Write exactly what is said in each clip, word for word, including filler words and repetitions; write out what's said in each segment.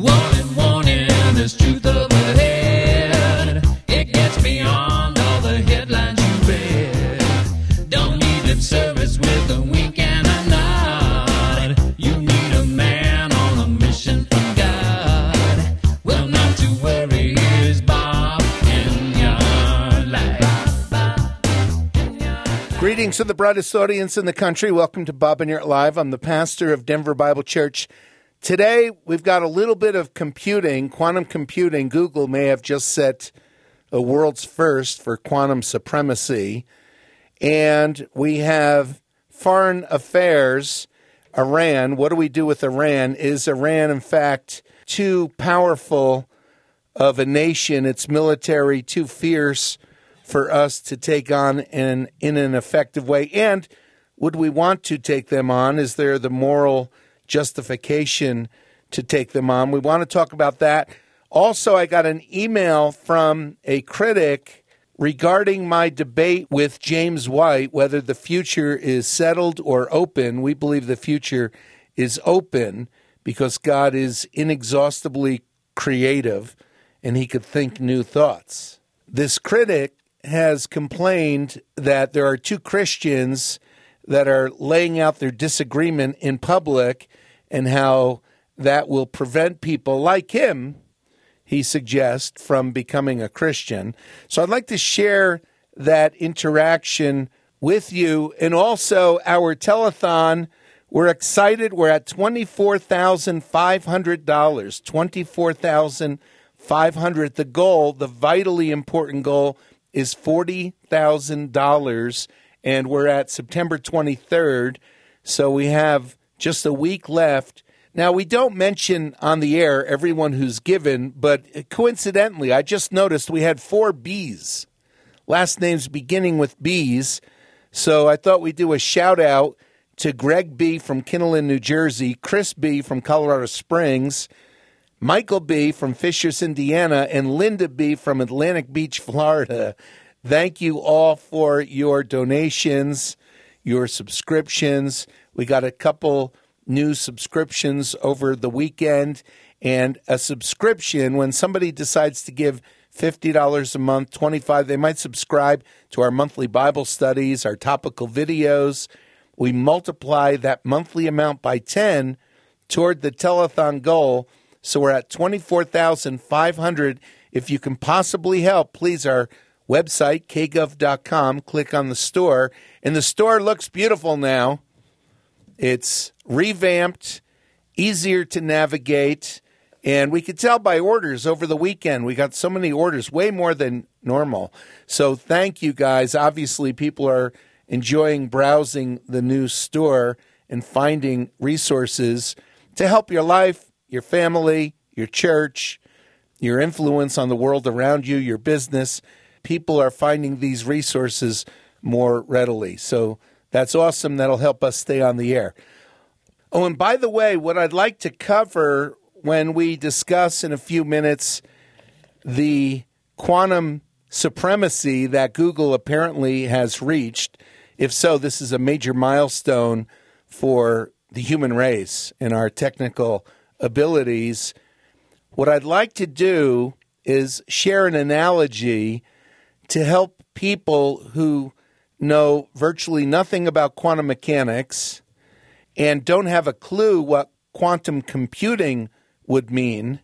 Warning, warning, there's truth up ahead. It gets beyond all the headlines you read. Don't need lip service with a wink and a nod. You need a man on a mission from God. Well, not to worry, here's Bob in your life. Greetings to the brightest audience in the country. Welcome to Bob and Your Live. I'm the pastor of Denver Bible Church. Today, we've got a little bit of computing, quantum computing. Google may have just set a world's first for quantum supremacy. And we have foreign affairs, Iran. What do we do with Iran? Is Iran, in fact, too powerful of a nation, its military too fierce for us to take on in, in an effective way? And would we want to take them on? Is there the moral justification to take them on? We want to talk about that. Also, I got an email from a critic regarding my debate with James White, whether the future is settled or open. We believe the future is open because God is inexhaustibly creative and he could think new thoughts. This critic has complained that there are two Christians that are laying out their disagreement in public and how that will prevent people like him, he suggests, from becoming a Christian. So I'd like to share that interaction with you. And also our telethon, we're excited. We're at twenty-four thousand five hundred dollars, twenty-four thousand five hundred dollars. The goal, the vitally important goal, is forty thousand dollars. And we're at September twenty-third, so we have just a week left. Now, we don't mention on the air everyone who's given, but coincidentally, I just noticed we had four B's, last names beginning with B's. So I thought we'd do a shout-out to Greg B. from Kinnelon, New Jersey, Chris B. from Colorado Springs, Michael B. from Fishers, Indiana, and Linda B. from Atlantic Beach, Florida. Thank you all for your donations, your subscriptions. We got a couple new subscriptions over the weekend, and a subscription, when somebody decides to give fifty dollars a month, twenty-five dollars, they might subscribe to our monthly Bible studies, our topical videos. We multiply that monthly amount by ten toward the telethon goal, so we're at twenty-four thousand five hundred dollars. If you can possibly help, please, our website, k gov dot com, click on the store. And the store looks beautiful now. It's revamped, easier to navigate, and we could tell by orders over the weekend. We got so many orders, way more than normal. So thank you, guys. Obviously, people are enjoying browsing the new store and finding resources to help your life, your family, your church, your influence on the world around you, your business. People are finding these resources more readily. So that's awesome. That'll help us stay on the air. Oh, and by the way, what I'd like to cover when we discuss in a few minutes the quantum supremacy that Google apparently has reached. If so, this is a major milestone for the human race and our technical abilities. What I'd like to do is share an analogy to help people who know virtually nothing about quantum mechanics and don't have a clue what quantum computing would mean,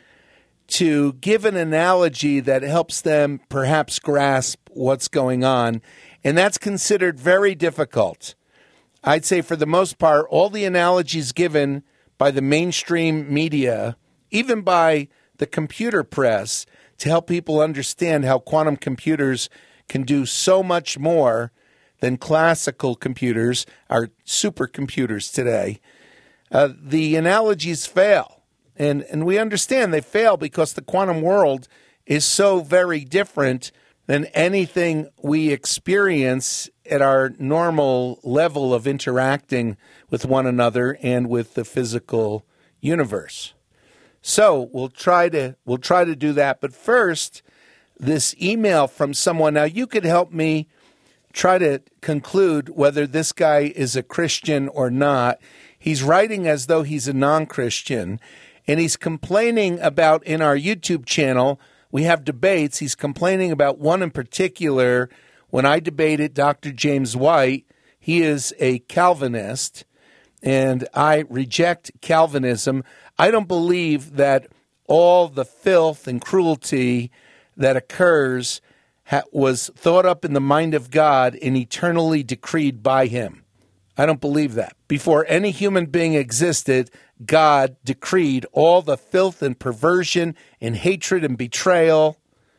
to give an analogy that helps them perhaps grasp what's going on. And that's considered very difficult. I'd say for the most part, all the analogies given by the mainstream media, even by the computer press, to help people understand how quantum computers can do so much more than classical computers, our supercomputers today. Uh, the analogies fail. And, and we understand they fail because the quantum world is so very different than anything we experience at our normal level of interacting with one another and with the physical universe. So we'll try to we'll try to do that. But first, this email from someone. Now, you could help me try to conclude whether this guy is a Christian or not. He's writing as though he's a non-Christian. And he's complaining about, in our YouTube channel, we have debates. He's complaining about one in particular. When I debated Doctor James White, he is a Calvinist, and I reject Calvinism. I don't believe that all the filth and cruelty that occurs ha- was thought up in the mind of God and eternally decreed by him. I don't believe that. Before any human being existed, God decreed all the filth and perversion and hatred and betrayal,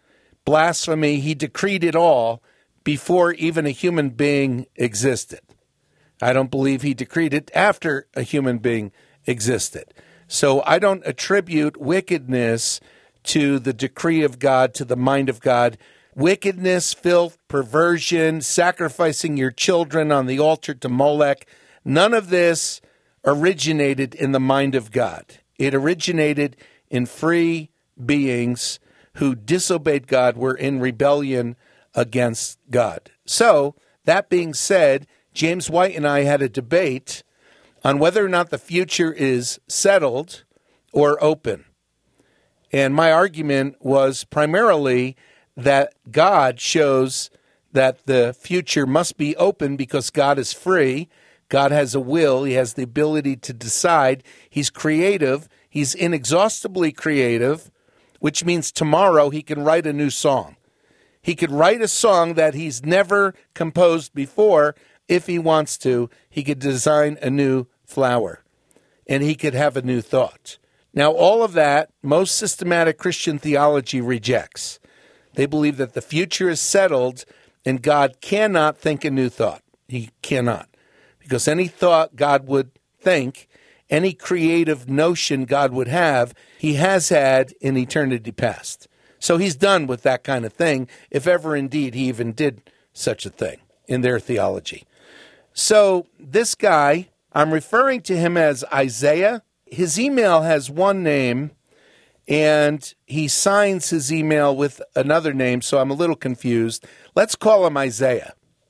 blasphemy. He decreed it all before even a human being existed. I don't believe he decreed it after a human being existed. So I don't attribute wickedness to the decree of God, to the mind of God. Wickedness, filth, perversion, sacrificing your children on the altar to Molech, none of this originated in the mind of God. It originated in free beings who disobeyed God, were in rebellion against God. So, that being said, James White and I had a debate on whether or not the future is settled or open. And my argument was primarily that God shows that the future must be open because God is free. God has a will. He has the ability to decide. He's creative. He's inexhaustibly creative, which means tomorrow he can write a new song. He could write a song that he's never composed before. If he wants to, he could design a new flower, and he could have a new thought. Now, all of that, most systematic Christian theology rejects. They believe that the future is settled, and God cannot think a new thought. He cannot. Because any thought God would think, any creative notion God would have, he has had in eternity past. So he's done with that kind of thing, if ever indeed he even did such a thing in their theology. So this guy, I'm referring to him as Isaiah. His email has one name, and he signs his email with another name, so I'm a little confused. Let's call him Isaiah.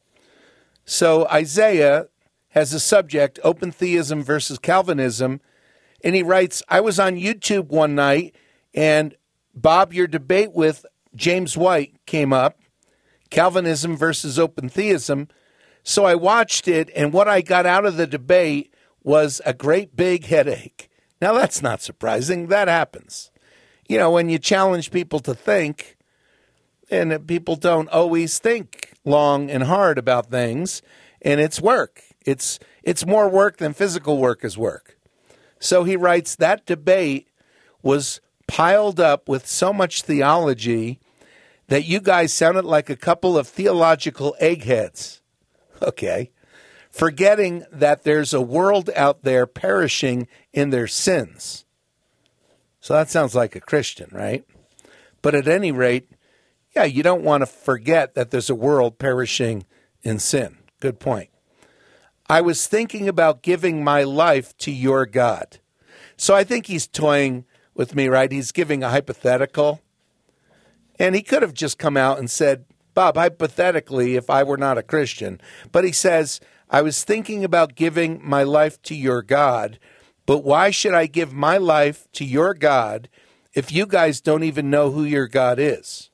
So Isaiah has a subject, open theism versus Calvinism, and he writes, I was on YouTube one night, and Bob, your debate with James White came up, Calvinism versus open theism. So I watched it, and what I got out of the debate was a great big headache. Now, that's not surprising. That happens. You know, when you challenge people to think, and people don't always think long and hard about things, and it's work. It's it's more work than physical work is work. So he writes, that debate was piled up with so much theology that you guys sounded like a couple of theological eggheads. Okay. Forgetting that there's a world out there perishing in their sins. So that sounds like a Christian, right? But at any rate, yeah, you don't want to forget that there's a world perishing in sin. Good point. I was thinking about giving my life to your God. So I think he's toying with me, right? He's giving a hypothetical. And he could have just come out and said, Bob, hypothetically, if I were not a Christian. But he says, I was thinking about giving my life to your God, but why should I give my life to your God if you guys don't even know who your God is?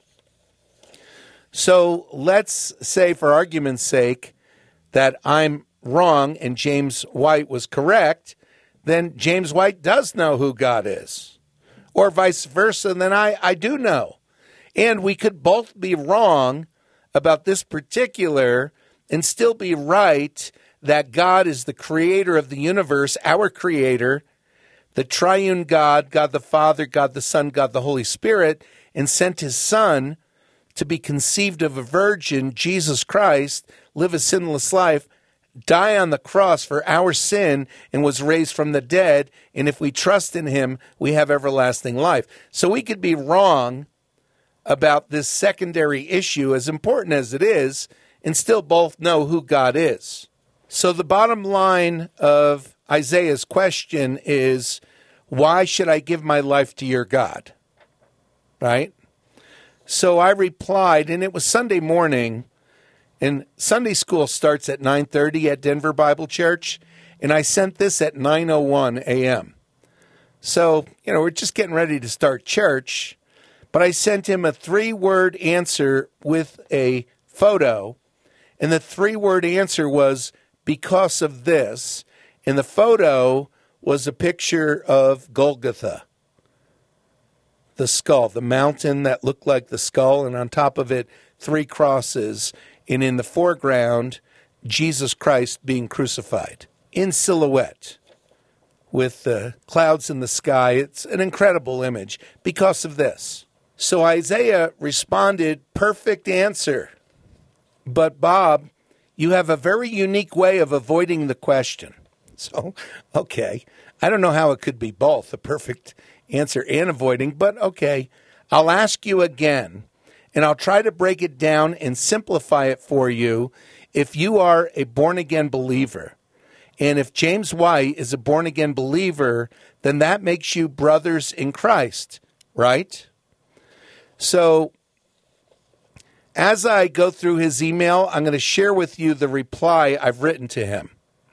So let's say, for argument's sake, that I'm wrong and James White was correct, then James White does know who God is. Or vice versa, then I, I do know. And we could both be wrong about this particular and still be right that God is the creator of the universe, our creator, the triune God, God the Father, God the Son, God the Holy Spirit, and sent his Son to be conceived of a virgin, Jesus Christ, live a sinless life, die on the cross for our sin, and was raised from the dead. And if we trust in him, we have everlasting life. So we could be wrong about this secondary issue, as important as it is, and still both know who God is. So the bottom line of Isaiah's question is, why should I give my life to your God? Right? So I replied, and it was Sunday morning, and Sunday school starts at nine thirty at Denver Bible Church, and I sent this at nine oh one a.m. So, you know, we're just getting ready to start church, but I sent him a three-word answer with a photo, and the three-word answer was, because of this, and the photo was a picture of Golgotha, the skull, the mountain that looked like the skull, and on top of it, three crosses, and in the foreground, Jesus Christ being crucified in silhouette with the clouds in the sky. It's an incredible image because of this. So Isaiah responded, perfect answer. But Bob, you have a very unique way of avoiding the question. So, okay, I don't know how it could be both, a perfect answer and avoiding, but okay, I'll ask you again, and I'll try to break it down and simplify it for you if you are a born-again believer. And if James White is a born-again believer, then that makes you brothers in Christ, right? So as I go through his email, I'm going to share with you the reply I've written to him.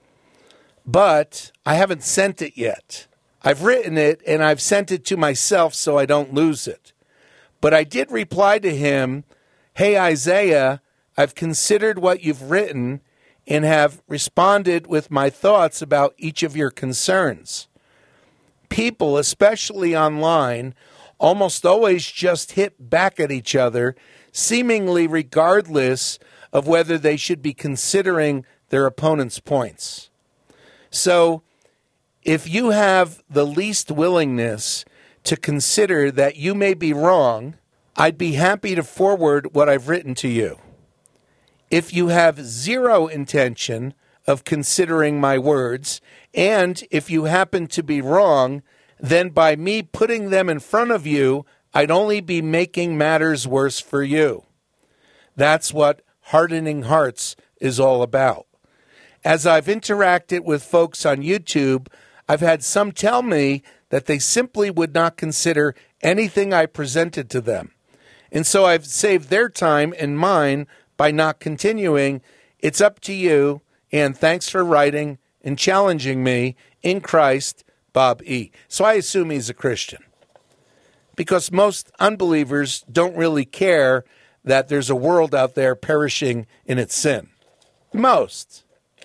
But I haven't sent it yet. I've written it, and I've sent it to myself so I don't lose it. But I did reply to him, hey, Isaiah, I've considered what you've written and have responded with my thoughts about each of your concerns. People, especially online, almost always just hit back at each other, seemingly regardless of whether they should be considering their opponent's points. So, if you have the least willingness to consider that you may be wrong, I'd be happy to forward what I've written to you. If you have zero intention of considering my words, and if you happen to be wrong, then by me putting them in front of you, I'd only be making matters worse for you. That's what hardening hearts is all about. As I've interacted with folks on YouTube, I've had some tell me that they simply would not consider anything I presented to them. And so I've saved their time and mine by not continuing. It's up to you, and thanks for writing and challenging me in Christ, Bob E. So I assume he's a Christian, because most unbelievers don't really care that there's a world out there perishing in its sin. Most.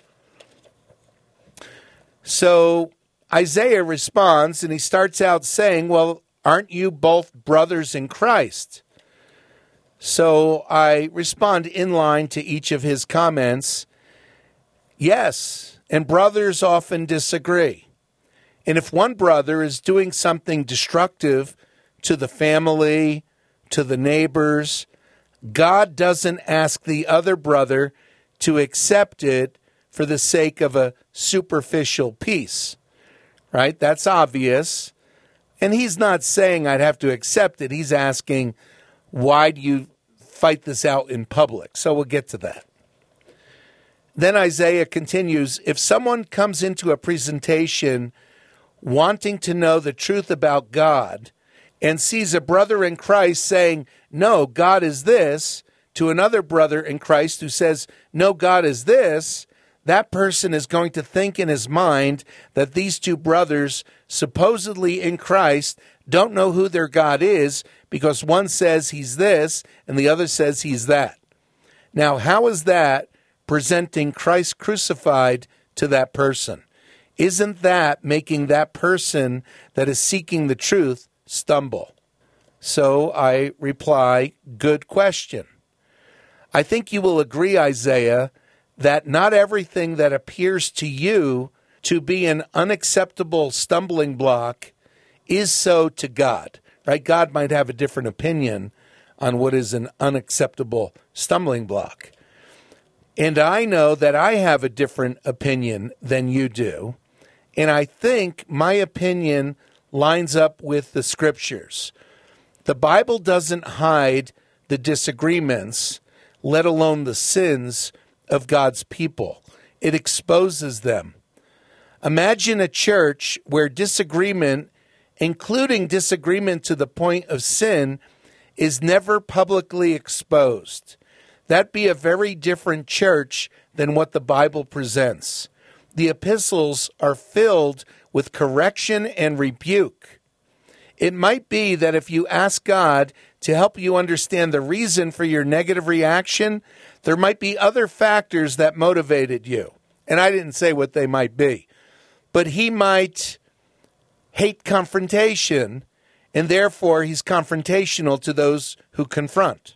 So Isaiah responds, and he starts out saying, well, aren't you both brothers in Christ? So I respond in line to each of his comments. Yes, and brothers often disagree. And if one brother is doing something destructive to the family, to the neighbors, God doesn't ask the other brother to accept it for the sake of a superficial peace, right? That's obvious. And he's not saying I'd have to accept it. He's asking, why do you fight this out in public? So we'll get to that. Then Isaiah continues, if someone comes into a presentation wanting to know the truth about God and sees a brother in Christ saying, no, God is this, to another brother in Christ who says, no, God is this, that person is going to think in his mind that these two brothers, supposedly in Christ, don't know who their God is, because one says he's this and the other says he's that. Now, how is that presenting Christ crucified to that person? Isn't that making that person that is seeking the truth stumble? So I reply, good question. I think you will agree, Isaiah, that not everything that appears to you to be an unacceptable stumbling block is so to God, right? God might have a different opinion on what is an unacceptable stumbling block. And I know that I have a different opinion than you do. And I think my opinion lines up with the scriptures. The Bible doesn't hide the disagreements, let alone the sins of God's people. It exposes them. Imagine a church where disagreement, including disagreement to the point of sin, is never publicly exposed. That'd be a very different church than what the Bible presents. The epistles are filled with correction and rebuke. It might be that if you ask God to help you understand the reason for your negative reaction, there might be other factors that motivated you. And I didn't say what they might be. But he might hate confrontation, and therefore he's confrontational to those who confront.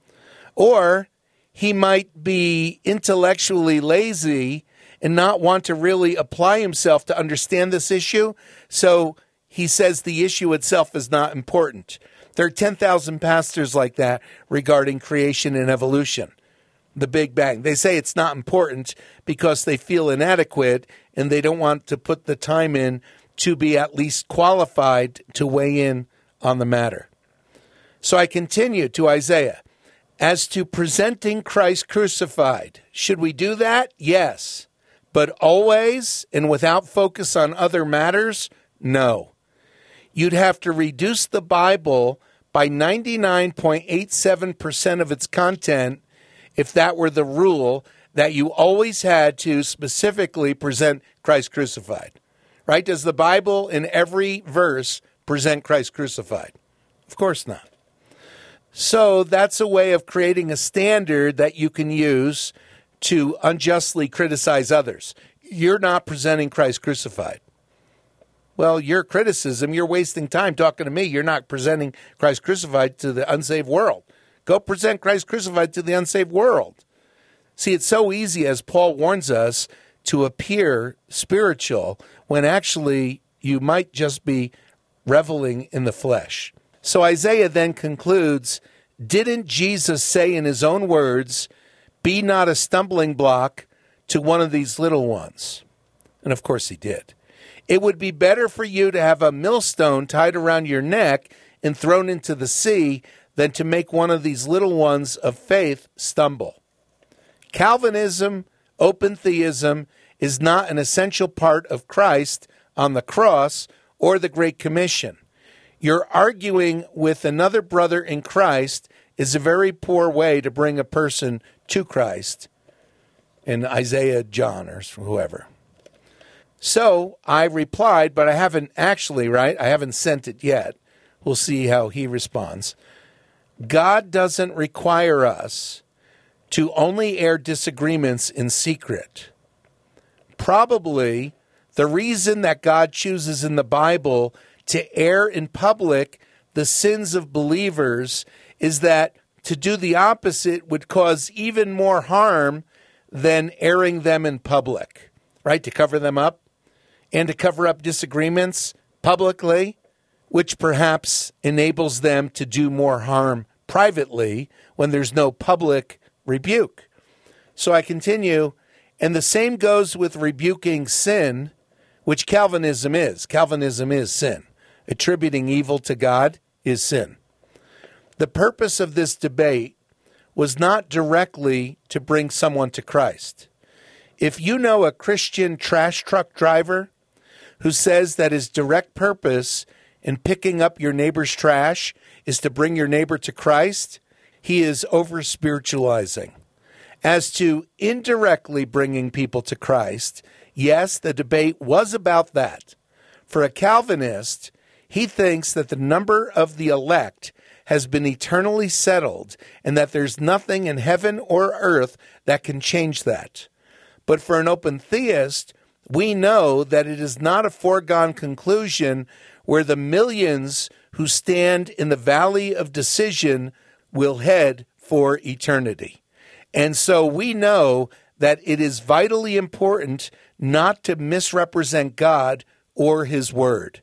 Or he might be intellectually lazy and not want to really apply himself to understand this issue, so he says the issue itself is not important. There are ten thousand pastors like that regarding creation and evolution, the Big Bang. They say it's not important because they feel inadequate and they don't want to put the time in to be at least qualified to weigh in on the matter. So I continue to Isaiah. As to presenting Christ crucified, should we do that? Yes. But always and without focus on other matters? No. You'd have to reduce the Bible by ninety-nine point eight seven percent of its content if that were the rule, that you always had to specifically present Christ crucified. Right? Does the Bible in every verse present Christ crucified? Of course not. So that's a way of creating a standard that you can use to unjustly criticize others. You're not presenting Christ crucified. Well, your criticism, you're wasting time talking to me. You're not presenting Christ crucified to the unsaved world. Go present Christ crucified to the unsaved world. See, it's so easy, as Paul warns us, to appear spiritual when actually you might just be reveling in the flesh. So Isaiah then concludes, didn't Jesus say in his own words, be not a stumbling block to one of these little ones? And of course he did. It would be better for you to have a millstone tied around your neck and thrown into the sea than to make one of these little ones of faith stumble. Calvinism, open theism, is not an essential part of Christ on the cross or the Great Commission. Your arguing with another brother in Christ is a very poor way to bring a person to Christ, in Isaiah, John, or whoever. So I replied, but I haven't actually, right? I haven't sent it yet. We'll see how he responds. God doesn't require us to only air disagreements in secret. Probably the reason that God chooses in the Bible to air in public the sins of believers is that to do the opposite would cause even more harm than airing them in public, right? To cover them up and to cover up disagreements publicly, which perhaps enables them to do more harm privately when there's no public rebuke. So I continue, and the same goes with rebuking sin, which Calvinism is. Calvinism is sin. Attributing evil to God is sin. The purpose of this debate was not directly to bring someone to Christ. If you know a Christian trash truck driver who says that his direct purpose in picking up your neighbor's trash is to bring your neighbor to Christ, he is over-spiritualizing. As to indirectly bringing people to Christ, yes, the debate was about that. For a Calvinist, he thinks that the number of the elect has been eternally settled and that there's nothing in heaven or earth that can change that. But for an open theist, we know that it is not a foregone conclusion where the millions who stand in the valley of decision will head for eternity. And so we know that it is vitally important not to misrepresent God or his word.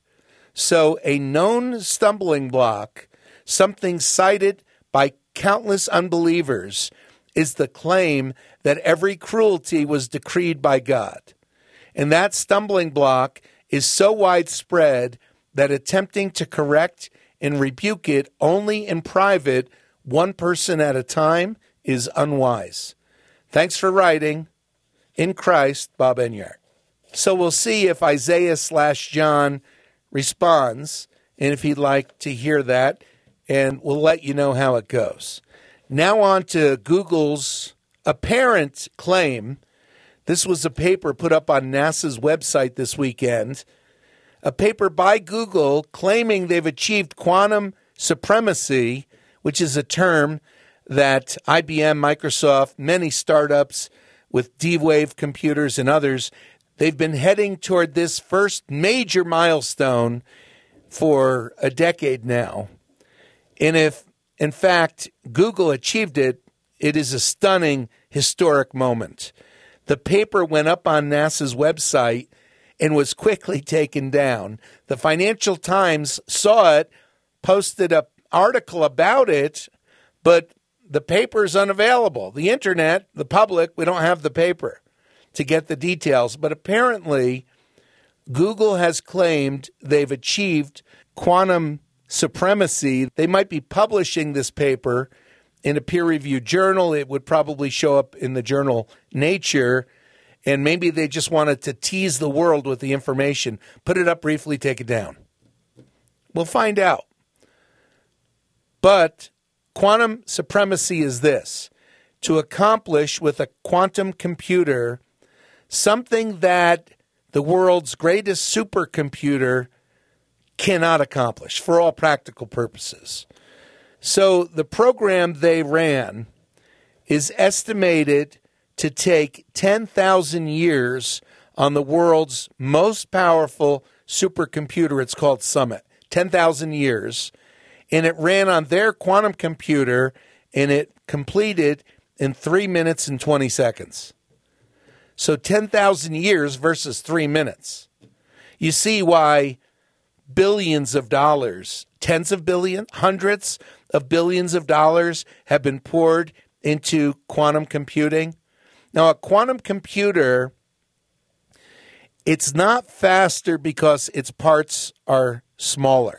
So a known stumbling block, something cited by countless unbelievers, is the claim that every cruelty was decreed by God. And that stumbling block is so widespread that attempting to correct and rebuke it only in private, one person at a time, is unwise. Thanks for writing. In Christ, Bob Enyart. So we'll see if Isaiah slash John responds, and if he'd like to hear that, and we'll let you know how it goes. Now on to Google's apparent claim. This was a paper put up on NASA's website this weekend a paper by Google claiming they've achieved quantum supremacy, which is a term that I B M, Microsoft, many startups with D-Wave computers and others, they've been heading toward this first major milestone for a decade now. And if, in fact, Google achieved it, it is a stunning historic moment. The paper went up on NASA's website and was quickly taken down. The Financial Times saw it, posted an article about it, but the paper is unavailable. The internet, the public, we don't have the paper to get the details. But apparently, Google has claimed they've achieved quantum supremacy. They might be publishing this paper in a peer-reviewed journal. It would probably show up in the journal Nature, and maybe they just wanted to tease the world with the information. Put it up briefly, take it down. We'll find out. But quantum supremacy is this: to accomplish with a quantum computer something that the world's greatest supercomputer cannot accomplish for all practical purposes. So the program they ran is estimated to take ten thousand years on the world's most powerful supercomputer. It's called Summit. ten thousand years. And it ran on their quantum computer, and it completed in three minutes and twenty seconds. So ten thousand years versus three minutes. You see why billions of dollars, tens of billions, hundreds of billions of dollars have been poured into quantum computing. Now, a quantum computer, it's not faster because its parts are smaller,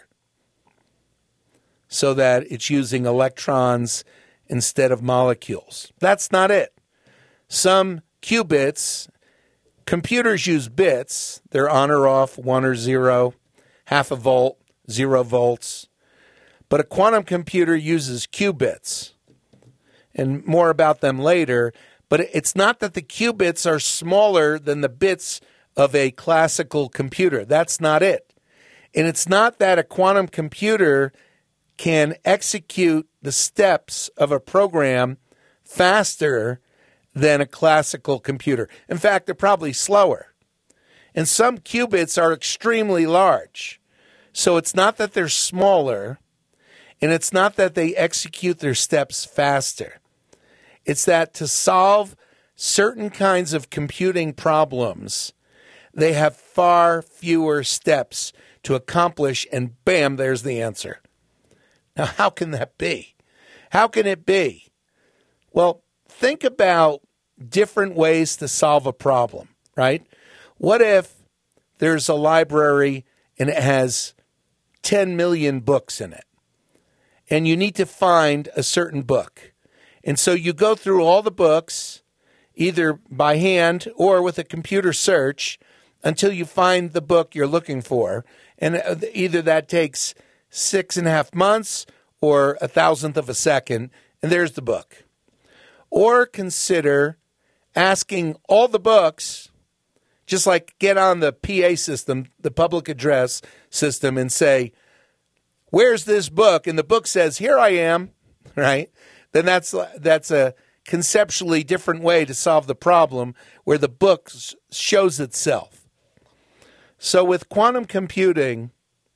so that it's using electrons instead of molecules. That's not it. Some qubits, computers use bits. They're on or off, one or zero, half a volt, zero volts. But a quantum computer uses qubits, and more about them later. But it's not that the qubits are smaller than the bits of a classical computer. That's not it. And it's not that a quantum computer can execute the steps of a program faster than a classical computer. In fact, they're probably slower. And some qubits are extremely large. So it's not that they're smaller, and it's not that they execute their steps faster. It's that to solve certain kinds of computing problems, they have far fewer steps to accomplish, and bam, there's the answer. Now, how can that be? How can it be? Well, think about different ways to solve a problem, right? What if there's a library and it has ten million books in it, and you need to find a certain book? And so you go through all the books, either by hand or with a computer search, until you find the book you're looking for. And either that takes six and a half months or a thousandth of a second, and there's the book. Or consider asking all the books, just like get on the P A system, the public address system, and say, where's this book? And the book says, here I am, right? Then that's that's a conceptually different way to solve the problem, where the book shows itself. So with quantum computing,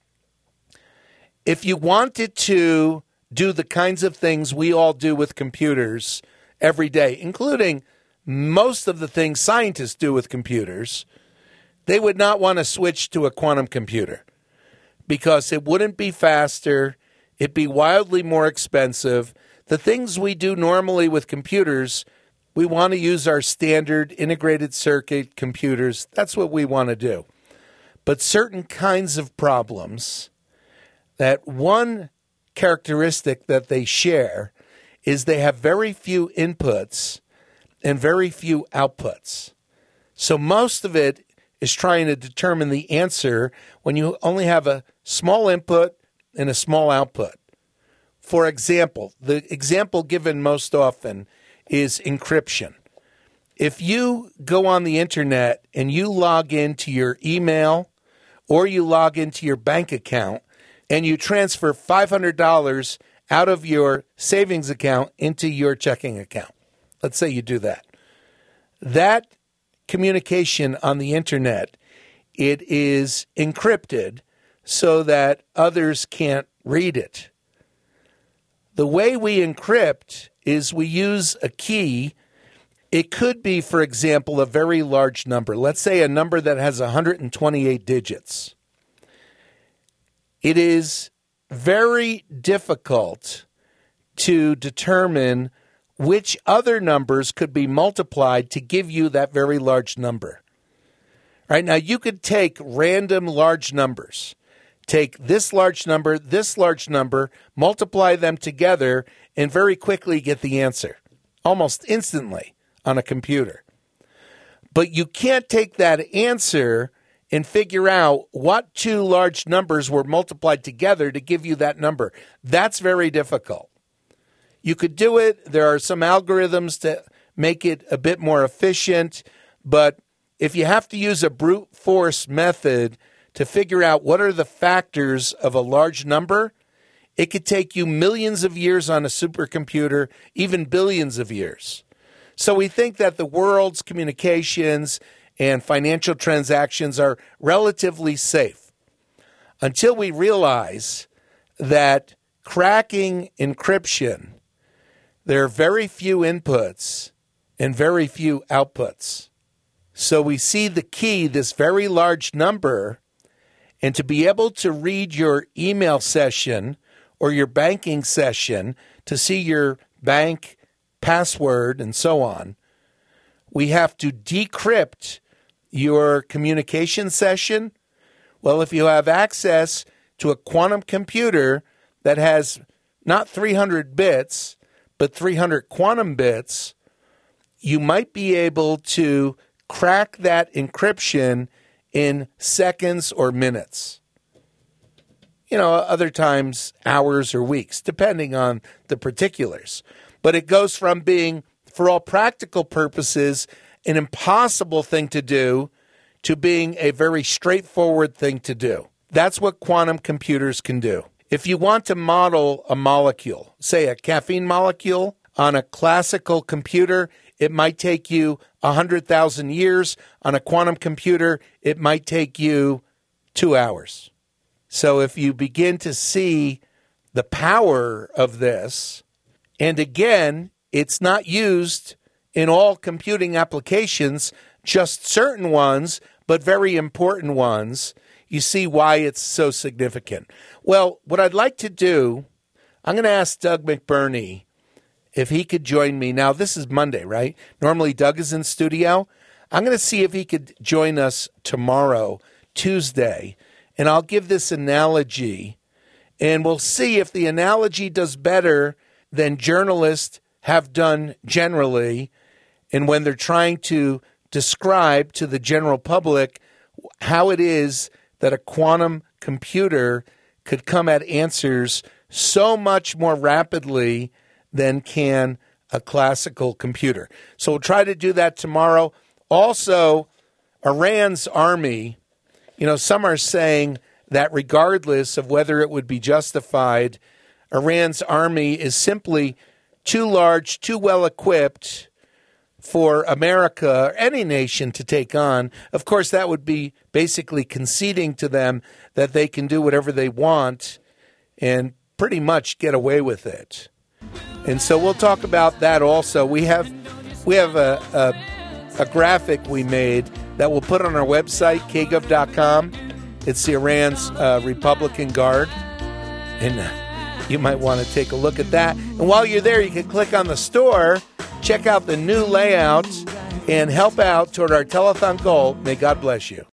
if you wanted to do the kinds of things we all do with computers every day, including most of the things scientists do with computers, they would not want to switch to a quantum computer because it wouldn't be faster, it'd be wildly more expensive. The things we do normally with computers, we want to use our standard integrated circuit computers. That's what we want to do. But certain kinds of problems, that one characteristic that they share is they have very few inputs and very few outputs. So most of it is trying to determine the answer when you only have a small input and a small output. For example, the example given most often is encryption. If you go on the internet and you log into your email or you log into your bank account and you transfer five hundred dollars out of your savings account into your checking account. Let's say you do that. That communication on the internet, it is encrypted so that others can't read it. The way we encrypt is we use a key. It could be, for example, a very large number. Let's say a number that has one hundred twenty-eight digits. It is very difficult to determine which other numbers could be multiplied to give you that very large number. Right now, you could take random large numbers, take this large number, this large number, multiply them together, and very quickly get the answer, almost instantly on a computer. But you can't take that answer and figure out what two large numbers were multiplied together to give you that number. That's very difficult. You could do it. There are some algorithms to make it a bit more efficient, but if you have to use a brute force method to figure out what are the factors of a large number, it could take you millions of years on a supercomputer, even billions of years. So we think that the world's communications and financial transactions are relatively safe until we realize that cracking encryption, there are very few inputs and very few outputs. So we see the key, this very large number, and to be able to read your email session or your banking session to see your bank password and so on, we have to decrypt your communication session. Well, if you have access to a quantum computer that has not three hundred bits, but three hundred quantum bits, you might be able to crack that encryption in seconds or minutes. You know, other times hours or weeks, depending on the particulars. But it goes from being, for all practical purposes, an impossible thing to do to being a very straightforward thing to do. That's what quantum computers can do. If you want to model a molecule, say a caffeine molecule, on a classical computer, it might take you one hundred thousand years. On a quantum computer, it might take you two hours. So if you begin to see the power of this, and again, it's not used in all computing applications, just certain ones, but very important ones, you see why it's so significant. Well, what I'd like to do, I'm going to ask Doug McBurney if he could join me. Now, this is Monday, right? Normally, Doug is in studio. I'm going to see if he could join us tomorrow, Tuesday, and I'll give this analogy, and we'll see if the analogy does better than journalists have done generally, and when they're trying to describe to the general public how it is that a quantum computer could come at answers so much more rapidly than can a classical computer. So we'll try to do that tomorrow. Also, Iran's army, you know, some are saying that regardless of whether it would be justified, Iran's army is simply too large, too well equipped for America or any nation to take on. Of course, that would be basically conceding to them that they can do whatever they want and pretty much get away with it. And so we'll talk about that also. We have we have a, a, a graphic we made that we'll put on our website, k gov dot com. It's the Iran's uh, Republican Guard. And uh, you might want to take a look at that. And while you're there, you can click on the store, check out the new layout, and help out toward our telethon goal. May God bless you.